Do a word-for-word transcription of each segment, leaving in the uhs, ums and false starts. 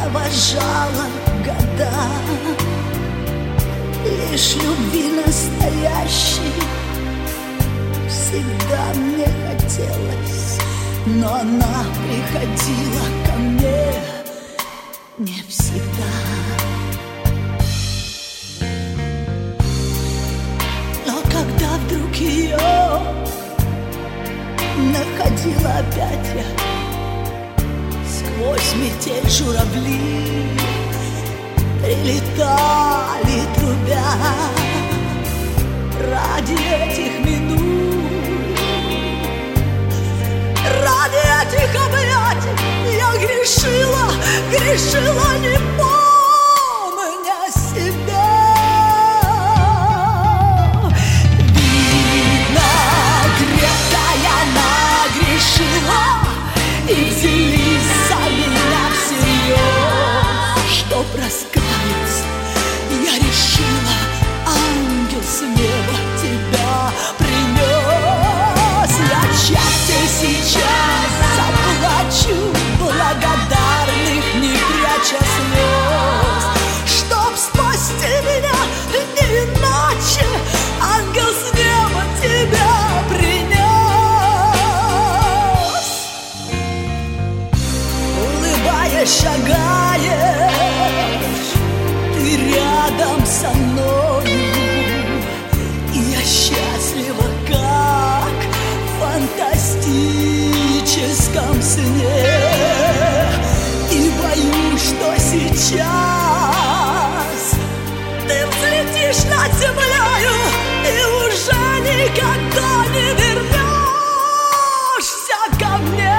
провожала года. Лишь любви настоящей всегда мне хотелось, но она приходила ко мне не всегда. Но когда вдруг ее находила опять я, сквозь метель журавли прилетали трубя. Ради этих минут, ради этих объятий я грешила, грешила, не помня себя. Видно, крепкая нагрешила, и взялись за меня всерьез. Чтоб раскаяться, я решила, ангел с неба тебя принес. Я часто сейчас заплачу, благодарных не пряча слез. Чтоб спасти меня, не иначе, ангел с неба тебя принес. Улыбаясь, шагаешь ты рядом со мною, и я счастлива, как в фантастическом сне. И боюсь, что сейчас ты взлетишь над землею и уже никогда не вернешься ко мне.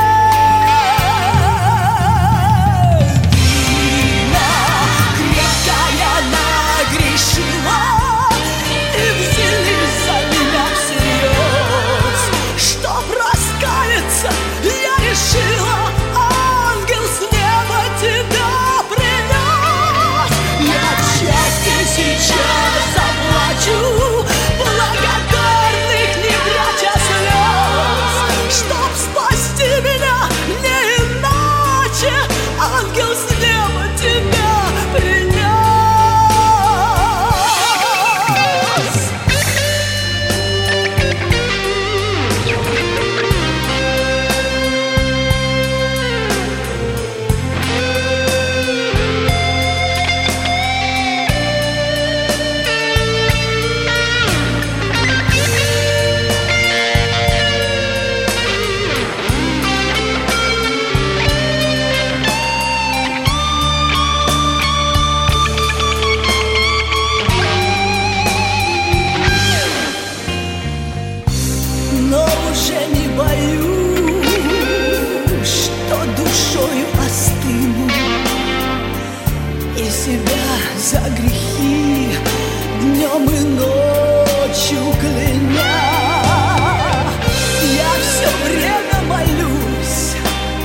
Но уже не боюсь, что душою остыну, и себя за грехи днем и ночью кляня. Я все время молюсь,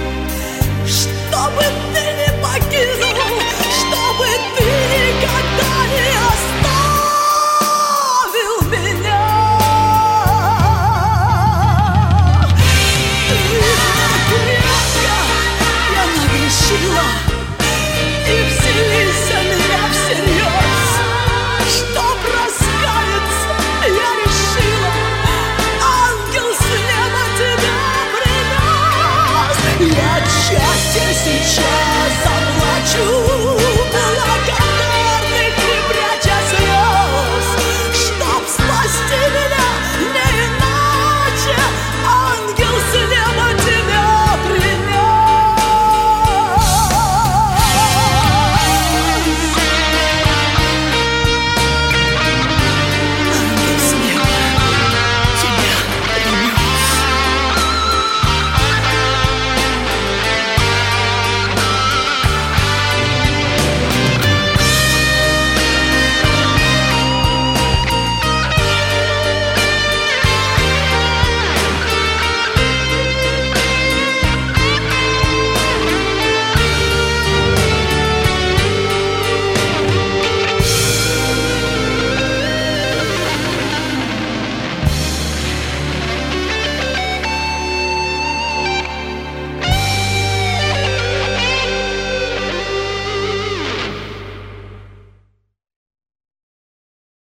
чтобы ты не покинул, чтобы ты никогда не оставил меня. Я нагрешила.